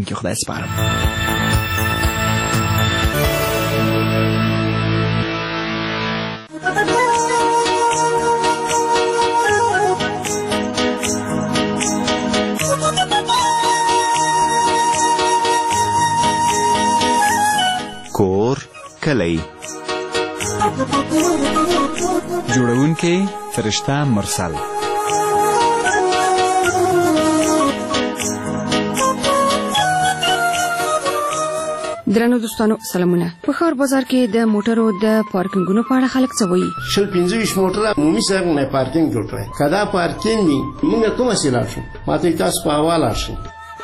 راتلونکي خدای سپارم. کور کلی جوړونکی فرشته مرسل. درنو دوستانو سلامونه. په ښار بازار کې د موټرو د پارکینګونو په اړه خلک څه وایي؟ 25 موټره عمومي سره نه پارکینګ جوړ کړی. کدا پارکینګ وي موږ کومه سیلاب شو ماته تاسو په حواله شي.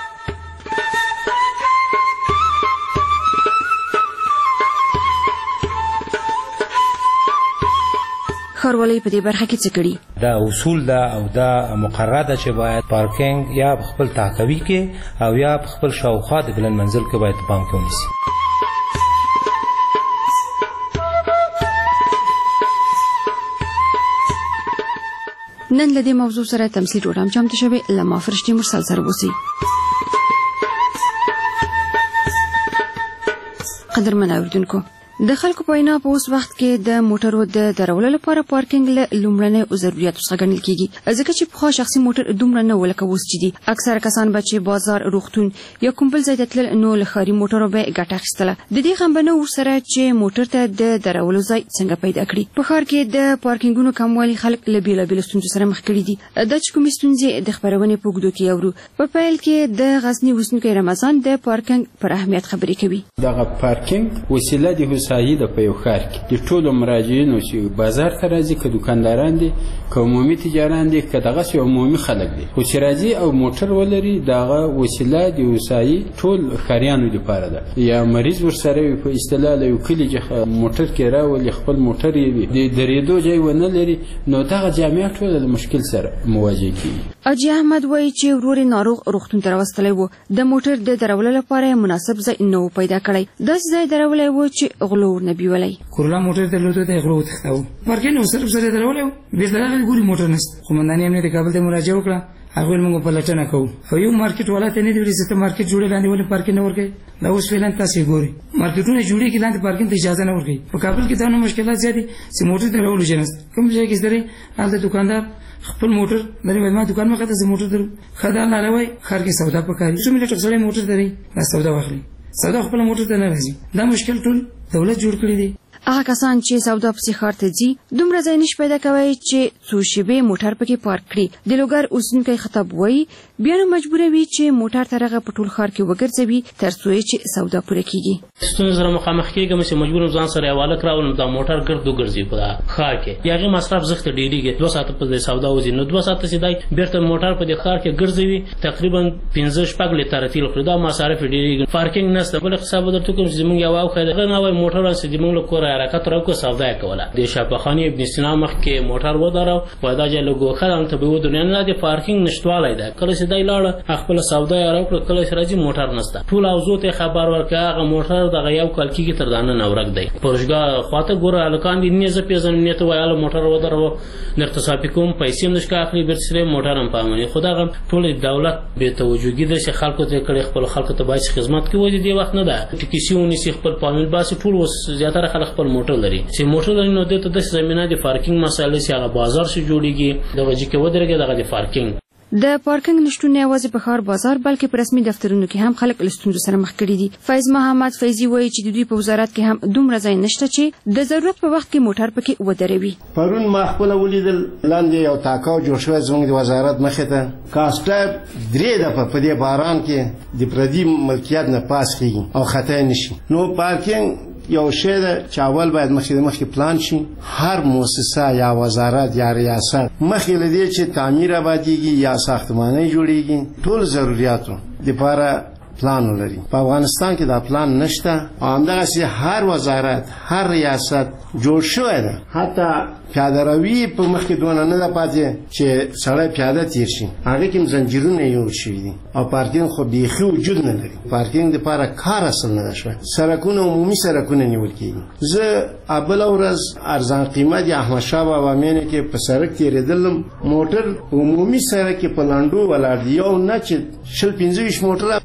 ښاروالۍ په دې برخه کې څه کړي؟ دا اصول ده او دا مقرره ده چې باید پارکینګ یا خپل تحتوي کې او یا خپل شاوخوا د بلند منزل کې باید پام کې ونیسي. نن له دې موضوع سره تمثیل جوړم چمتو شوی لما فرشتي مرسل سره وسی. قدرمن اوریدونکو، د خلکو په وینا په اوس وخت کې د موټرو د درولو لپاره پارکینګ له لومړنۍ ضرورتو څخه ګڼل کیږي، ځکه چې په شخصي موټر دومره نه ولکه اوس چې دي. اکثره کسان به چې بازار، روغتون یا کوم بل ځای ته تلل نو له ښاري موټرو به ګټه اخیستله. د دې غمبنه ورسره چې موټر ته د درولو ځای څنګه پیدا کړي. په ښار کې د پارکینګونو کموالی خلک له بیلابیلو ستونزو سره مخ کړي دي. دا چې کومې ستونزې د خبرونې په اوږدو کې اورو. په پیل کې د غزني اوسیدونکی رمضان د پارکینګ پر اهمیت خبرې کوي. دغه پارکینګ وسیله د هوسایي د په ښار کې د ټولو مراجعینو چې بازار ته راځي، که دکانداران دي، که عمومي تجاران دي، که دغسې عمومي خلک دي، خو چې راځي او موټر ولري، دغه وسیله د هوسایي ټول ښاریانو لپاره ده. یا مریض ورسره وي په اصطلاح له یو کلي چې موټر کې راولي، خپل موټر یې وي، د درېدو ځای ونه لري، نو دغه جامعه ټوله د مشکل سره مواجه کېږي. اجي احمد وایي چې ورور ناروغ روغتون ته راوستلی و، د موټر د درولو لپاره مناسب ځای نه و پیدا کړی. داسې ځای درولی و چې غلو ورنه بیولی. کورولا موټر ته لوته ته غلو وتښتاو. پارکینګ نو صرف سره درولې و، بیرته راغلی ګوري موټر نشته. قومنداني امنیت کابل ته مراجعه وکړه، هغه موږ په لټنه کوو. خو یو مارکیټ والا ته نه دی ویلي چې ته مارکیټ جوړې لاندې ولې پارکینګ نه ورکوي. دا اوس فعلا تاسې ګوري مارکیټونه جوړېږي لاندې پارکینګ ته اجازه نه ورکوي. په کابل کې دا نو مشکلات زیات دي چې موټر درولو ځای نشته. کوم ځای کې درې هلته دکاندار خپل موټر درې ما دکان مخه ته موټر درو خدای نه لوي ښار کې سودا پکاري. څو ملي ټکسلې موټر درې دا سودا واخلي، سودا خپل موټر ته نه راځي. دا مشکل ټول دولت جوړ کړی دی. هغه کسان چې سودا پسې ښار ته ځي دومره ځای نشي پیدا کوي چې څو شیبې موټر پکې پارک کړي. د لوګر اوسیدونکی خطاب وایي بیا نو مجبوره وي چې موټر ته رغه په ټول ښار کې وګرځوي تر څو چې سودا پوره کیږي. ستونزې سره مخامخ کېږم چې مجبور ځان سره حواله کړو دا موټر ګرځو ګرځي په ښار کې. یاغه مصرف زخت ډیریږي 2 ساعت په سودا وځي، نو 2 ساعت سیدای بیرته موټر په ښار کې ګرځوي، تقریبا 15-16 لیټر تیل خوري. دا مصارف ډیریږي. پارکینګ نشته. بل حساب درته کوم چې موږ یو خیره نه وای موټر چې موږ له کور حرکت راکو سودا کوله. د شاپخانی ابن سینا مخ کې موټر ودارو ودا چې لګو خلک ته به ودرنه نه د پارکینګ نشټوالی ده. کله چې دای لاړ خپل سودا راکړه، کله چې راځي موټر نشته. ټول اوزو ته خبر ورکړه هغه موټر دغه یو کال کې تر دانه نورک دی. پرشګه خواته ګوره الکان دي نه ز پیژن نیت وایاله موټر ودارو نرتصافي کوم پیسې نشکا اخلي برسره موټر هم پامني. خدای ټول دولت به توجهګي د خلکو ته کړي، خپل خلکو ته باید خدمت کوي. دی وخت نه ده ټیکسیونی سي خپل پامل باسي. ټول زیاتره خلک خپل موټر لري چې موټر لري، نو د زمينه د پارکینګ مسایل چې هغه بازار شي جوړیږي دغه چې ودرګي دغه د پارکینګ د پارکینګ نشټون نه یوازې په ښار بازار بلکې په رسمي دفترونو کې هم خلک له ستونزو سره مخ کړي دي. فیض محمد فیضي وایي چې د دوی په وزارت کې هم دومره ځای نشته چې د ضرورت په وخت کې موټر پکې ودروي. پرون ما خپل ولیدل لاندې یو تاکاو جوړ شوی زموږ د وزارت مخې ته کاسټر درې دفعه په دې باران کې د پردي ملکیت نه پاس کیږي او خطا نشي. نو پارکینګ یو شی ده چې اول باید مخکې پلان شي. هر مؤسسه یا وزارت یا ریاست مخکې له دې چې تعمیر آبادیږي یا ساختماني جوړیږي ټول ضرورتو لپاره پلان ولري. په افغانستان کې دا پلان نشته. همدغسې هر وزارت هر ریاست جوړ شوی ده. حتی پیاده روي په مخکې دونه نه ده پاتې چې سړی پیاده تیر شي. هغه کې زنجیرونه یو شوي دي او پارکینګ خو بیخي وجود نه لري. پارکینګ دپاره کار اصل نه ده شوی. سړکونه عمومي سړکونه نیول کېږي. زه بله ورځ ارزان قیمت یا احمدشاه بابا مینې کې په سړک تېرېدلم، موټر عمومي سړک کې په لنډو ولاړ دي. یو نه چې 25 موټره لکه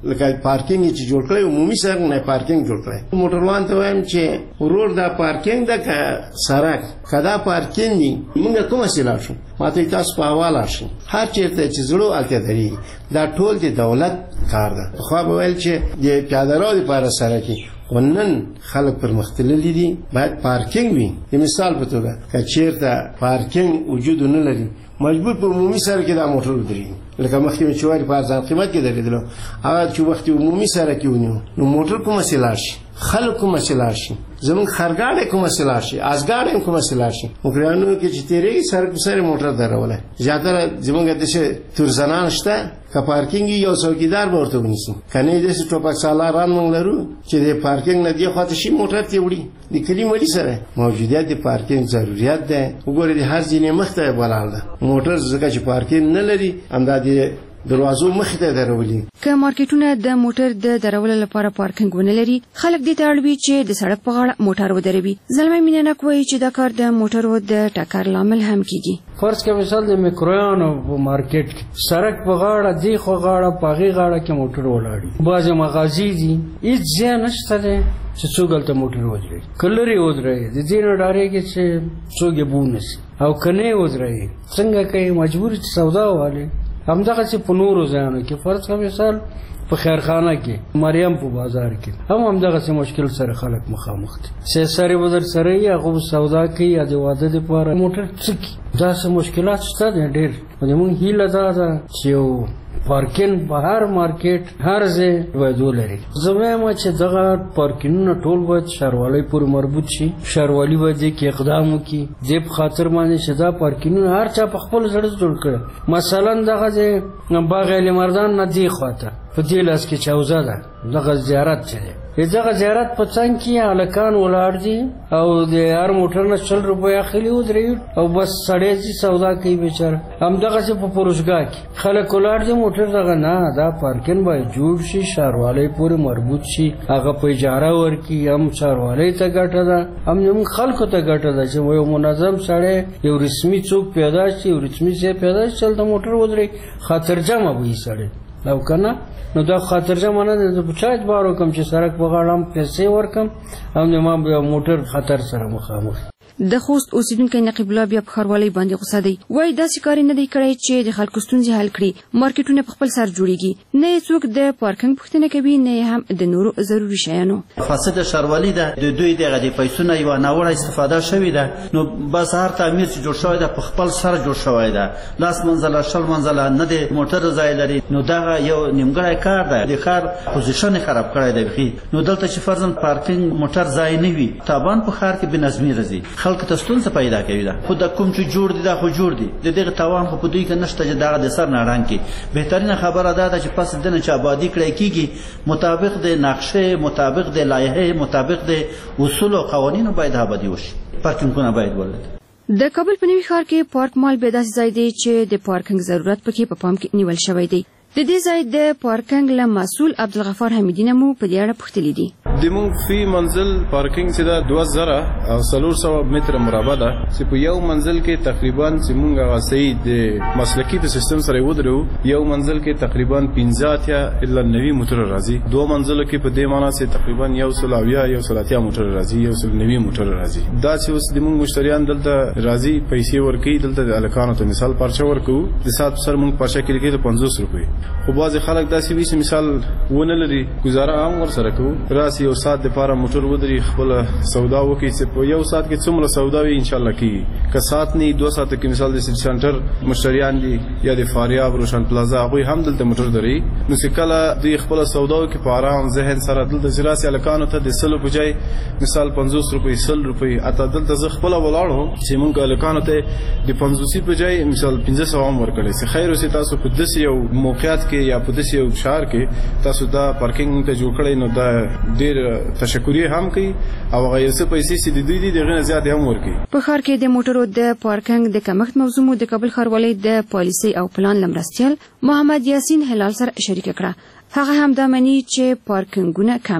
پارکینګ چې جوړ کړی عمومي سړک نه پارکینګ جوړ کړی موټروان ته وایم چې ورور دا پارکینګ د سړک کدا پارکینګ دی موږ کومه سیلا شو ماته تاسو په حواله شي هر چیرته چې زړو الته دی دا ټول د دولت کار ده خو به ویل چې د پیاده رو لپاره سړک ونن خلک پر مختللی دي باید پارکینګ وي مثال په توګه که چیرته پارکینګ وجود نه لري مجبور په عمومي سړک کې دا موټر ودرېږي لکه مخکې مې چې وایي په ارزان قیمت کې درېدلو هغه چې وخت عمومي سړک کې ونیو نو موټر کومه سیلا شي خلک کومه سیلا شي زمونږ خرګاډی کومه سیلا شي ازګاډی هم کومه سیلا شي مکرانو کې چې تیرې سړک په سره موټر دروله زیاتره زمونږ دشه تور زنان شته که پارکینګ یو څوکیدار به ورته ونیسي کنه دې ټوپک سالاران مونږ لرو چې د پارکینګ نه دی خاطر شي موټر ته وړي د کلی ملي سره موجودیت د پارکینګ ضرورت ده وګورئ د هر ځینې مخته بلال ده موټر ځکه چې پارکینګ نه لري اندازې دروازو مخې ته درولي که مارکیټونه د موټر د درولو لپاره پارکینګ ونه لري خلک دې ته اړوي چې د سړک په غاړه موټر ودروي زلمه مینه کوي چې دا کار د موټرو د ټکر لامل هم کیږي فرض کړئ مثال د میکرویانو په مارکیټ کې سړک په غاړه دی خو غاړه پاغي غاړه کې موټر ولاړي بعض مغازي دي هیڅ ځای نشته ده چې څوک دلته موټر ودري کلري ودري د دې نه ډارېږي چې څوک یې بونس او کنه ودري څنګه کوي مجبور سودا والے همدغه چې په نورو ځایونو کې فرض کړئ مثال په خیرخانه کې مریم په بازار کې همدغه چې مشکل سره خلک مخامخ دي سره بدر سره یې هغه سودا کوي یا د واده لپاره موټر څکی دا څه مشکلات شته ډېر موږ هیله ده چې پارکینګ بهر مارکیټ هر ځای باید ولري زموږ چې دغه پارکینګونه ټول باید ښاروالۍ پورې مربوط شي ښاروالي باید کې اقدام وکړي دې په خاطر باندې چې دا پارکینګونه هر چا په خپل زړه جوړ کړي مثلا دغه باغ مردان نه دی خواته په دې لاس کې چوزه ده دغه زیارت چې دغه زیارت په څنګ کې الکان ولاړ دي او د هر موټر نه 40 روپیا اخلي ودرې او بس سړی چې سودا کوي بیچاره همدغه چې په پروژګاه کې خلک ولاړ دي موټر دغه نه دا پارکینګ باید جوړ شي ښاروالۍ پورې مربوط شي هغه په اجاره ورکړي هم ښاروالۍ ته ګټه ده هم خلکو ته ګټه ده چې یو منظم سړی یو رسمي څوک پیدا شي یو رسمي ځای پیدا شي چې د موټر ودرې خاطر جمع وي سړی او کنه نو دا خاطر جمانه د بچای بارو کم چې سړک په غاړه پیسې ورکم او نو ما به موټر خطر سره مخامخ د خوست اوسیدونکو نقیب الله بیا په خروالۍ باندې غوسه دی وای دا سکاري نه دی کړی چې د خلکو ستونزې حل کړي مارکیټونه په خپل سر جوړیږي نه څوک د پارکینګ پوښتنه کوي نه هم د نورو ضروري شیانو فاسد ښاروالي ده د دوی دغه د پیسو نه یو ناوړه استفاده شوې ده نو بس هر تعمیر چې جوړ شوی ده په خپل سر جوړ شوی ده لاس منزله شل منزله نه د موټر ځای لري نو دا یو نیمګړی کار ده د ښار پوزیشن خراب کړی دی نو دلته چې فرضاً پارکینګ موټر ځای نه وي تابان په ښار کې بنظمي راځي خلک ته ستونزه پیدا کوي دا خو د کوم چې جوړ دي دا خو جوړ دي د دغه توان خو په دوی کې نشته چې دا د سر نه اړان کې بهترینه خبره ده چې پس دنه چې آبادی کړی کیږي مطابق د نقشه مطابق د لایحه مطابق د اصول او قوانینو باید آبادی وشي پارکینګونه باید ولري د کابل په نوي ښار کې پارک مال به داسې ځای دی چې د پارکینګ ضرورت پکې په پام کې نیول شوی دی د دې ځای د پارکینګ له مسؤل عبدالغفار حمیدی نه مو په دې اړه پوښتلي دي د مونږ فی منزل پارکینګ چې دا 2000 او 300 متر مربع ده چې په یو منزل کې تقریبا چې مونږ غسې د مسلکی په سیستم سره ودرو یو منزل کې تقریبا 15 یا الا 90 موټر راځي دوه منزل کې په دې معنی چې تقریبا 100 یا 130 موټر راځي 190 موټر راځي دا چې اوس د مونږ مشتریان دلته راځي پیسې ورکړي دلته د الکانو ته مثال پرچه ورکو د سات سر مونږ پرچه کې لیکي 50 روپۍ خو بعض خلک داسې وي چې مثال ونه لري گزاره عام ور سره کو راسي یو سات د پاره موټر ودري خپل سودا وکي چې په یو سات کې څومره سودا وي ان شاء الله کی که سات نه 2 ساعت کې مثال د سټ سنټر مشتریان دي یا د فاریاب روشن پلازا هغه هم دلته موټر دري نو چې کله د خپل سودا کې په آرام ذهن سره دلته زراسي الکانو ته د سلو بجای مثال 50 روپۍ 100 روپۍ اته دلته ز خپل ولاړو چې مونږ الکانو ته د 50 بجای مثال 1500 هم ورکړي چې خیر اوسه تاسو په داسې یو موقعیت کې یا په داسې یو شهر کې تاسو دا پارکینګ ته جوړ کړئ نو دا ډیر تشکرې هم کوي او هغه یې څه پیسې چې د دوی دغه زیات هم ورکړي په ښار کې د موټرو د پارکینګ د کمښت موضوع د کابل ښاروالۍ د پالیسي او پلان لمرستیال محمد یاسین هلال سره شریک کړه هغه هم دا معنی چې پارکینګونه کم دي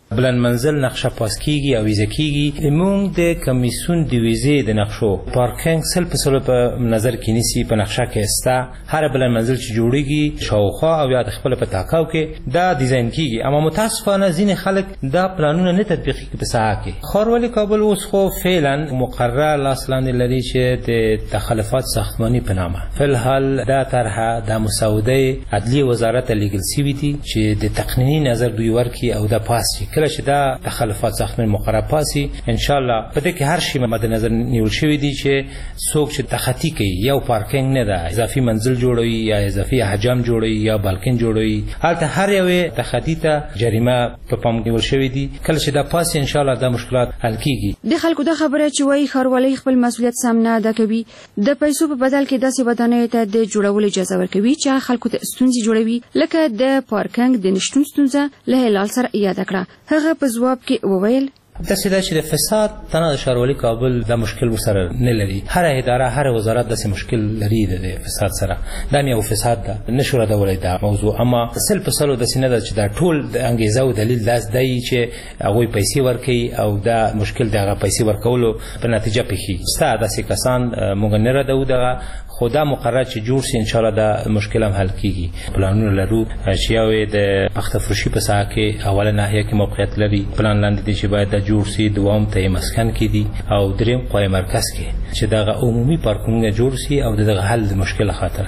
بلند منزل نقشه پاس کیږي او ویزه کیږي موږ د کمیسیون د ویزې د نقشو پارکینګ سل په سل په نظر کې نیسي په نقشه کې استا هر بلند منزل چې جوړیږي شاوخوا او یا د خپل په تاکاو کې دا ډیزاین کیږي اما متاسفانه ځینې خلک دا پلانونه نه تطبیق کوي په ساحه کې ښاروالي کابل اوس خو فعلا مقرره لاس لاندې لري چې د تخلفات ساختماني په نامه فلحال دا طرحه د مسوده عدلیه وزارت لیګل سیوی دي چې د تقنینی نظر دوی ورکي او د پاسي کله چې دا تخلفات ساختماني مقرره پاسي ان شاء الله په دې کې هر شی مد نظر نیول شوی دی چې څوک چې تخطی کوي یو پارکینګ نه ده اضافي منزل جوړوي یا اضافي حجم جوړوي یا بالکن جوړوي هلته هر یو تخطی ته جریمه په پام کې ول شوی دی کله چې دا پاسي ان شاء الله دا مشکلات حل کیږي د خلکو د خبره چې وایي ښاروالي خپل مسولیت سم نه ادا کوي د پیسو په بدل کې داسې ودانۍ ته د جوړولو اجازه ورکوي چې خلکو ته ستونزې جوړوي لکه د پارکینګ د نشټون ستونزه له هلال سره یاد کړه هغه په ځواب کې وویل دا سیده چې د فساد تنه د ښاروالي کابل د مشکل سره نه لري هر اداره هر وزارت د مشکل لري د فساد سره دا یو فساد ده نشو ردولای دا موضوع اما سل په سلو د سینه چې دا ټول د انګیزه او دلیل داس دی چې هغه پیسې ورکي او دا مشکل دغه پیسې ورکولو په نتیجه پېخي ستاسو داسې کسان مونږ نه ردو دغه خدا مقرر چې جوړ شي ان شاء الله دا مشکل هم حل کیږي پلانونه لرو چې یو د پخته فروشي په ساحه کې اوله ناحیه کې موقعیت لري پلان لاندې دي چې باید د جوړ شي دوام ته مسکن کې دي او دریم قوی مرکز کې چې دغه عمومي پارکینګ جوړ شي او دغه حل د مشکل خاطر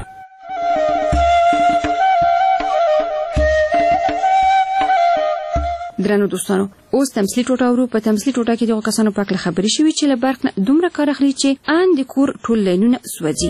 درنو دوستانو اوس تمثيلي ټوټه ورو په تمثيلي ټوټه کې د کسانو په اړه خبرې شوې چې له برق نه دومره کار اخلي چې ان د کور ټول لینونه سوځي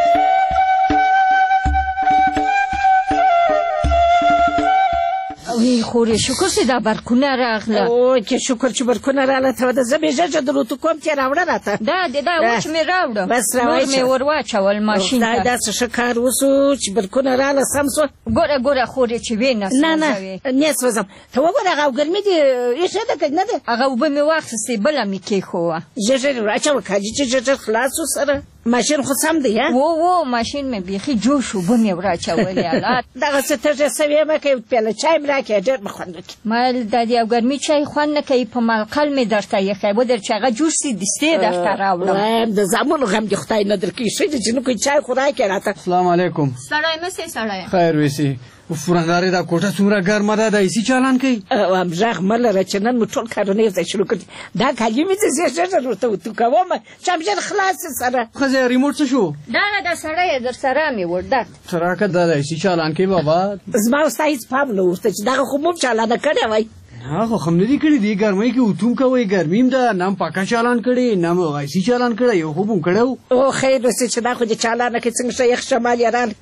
وی خوري شکر سي دا برکونه راغله او چې شکر چې برکونه راغله ته د زبېجه درته کوم چې راوړه راته دا وچ مې راوړه بس راوړې مې ورواچول ماشين دا څه شکار وسو چې برکونه راغله سم سو ګوره خوري چې وینې نه سوزم ته وګوره هغه ګرمي دي ایشه ده کنه ده هغه وب مې واخستې بل مې کې خو ججر راچو کاجي چې خلاص سره ماشین خو سم دی ها وو ماشین مې بيخي جوش وب مې وراچولې الله دغه څه ته سوي مې کې په چای مې راکې ډېر مخوند مال د دې ګرمي چای خوان نه کوي په مالقل مې درته یې خو در چې هغه جوش سي دسته درته راوړم د زمونو غم دي خدای نه درکې شي چې نو کوي چای خو راکې راته السلام علیکم سړی مې سړی خیر وسی فرنداري دا کوټه څومره ګرمه ده د ایسی چالان کوي امزاغ مله رچنن مو ټول کارونه یې شروع کړي دا کلمې چې زه ورته تو کوم چې خلاص سره خزه ریموټ څه شو دا سړی در سره مې ورده تراکه د ایسی چالان کوي بابا زما استاد پام نو ورته چې دا خو مو چالان کړی وای هغه خو هم ندی کړی دی ګرمۍ کې اوتوم کوي ګرمیم ده نام پاکا چالان کړي نام ایسی چالان کړي یو خو بم کړو او خیر وسه چې دا خو د چالان کې څنګه شیخ شمال یاران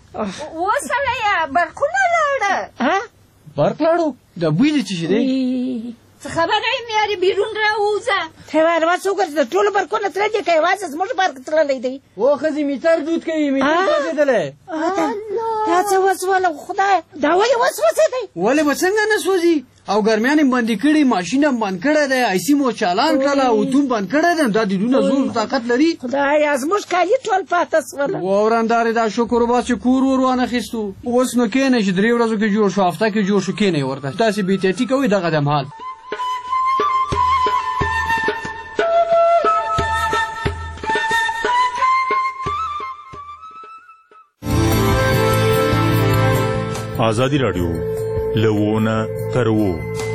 وسړی برکونه لاړه ها برک لاړو د بوی دي چې دی څه خبره یې مې بیرون راوځه ته ورما څوک د ټول برکونه تر دې کوي واسه زموږ برک تللې دی او خزي میتر دود کوي میتر څه دا څه وسوله خدای دا وایي وسوسه دی ولې وڅنګ نه سوځي او ګرمیان باندې کړي ماشين باندې کړه د ایسی مو چالان کړه او توم باندې کړه دا د دونه زور طاقت لري خدای ازموش کالي ټول پاتس ولا ووراندار دا شکر وباسه کور ورونه خستو اوس نو کینې چې درې ورځې کې جوړ شو هفته کې جوړ شو کینې ورته تاسو به ته ټیکوي دغه دم حال آزادی رادیو لوونه ترو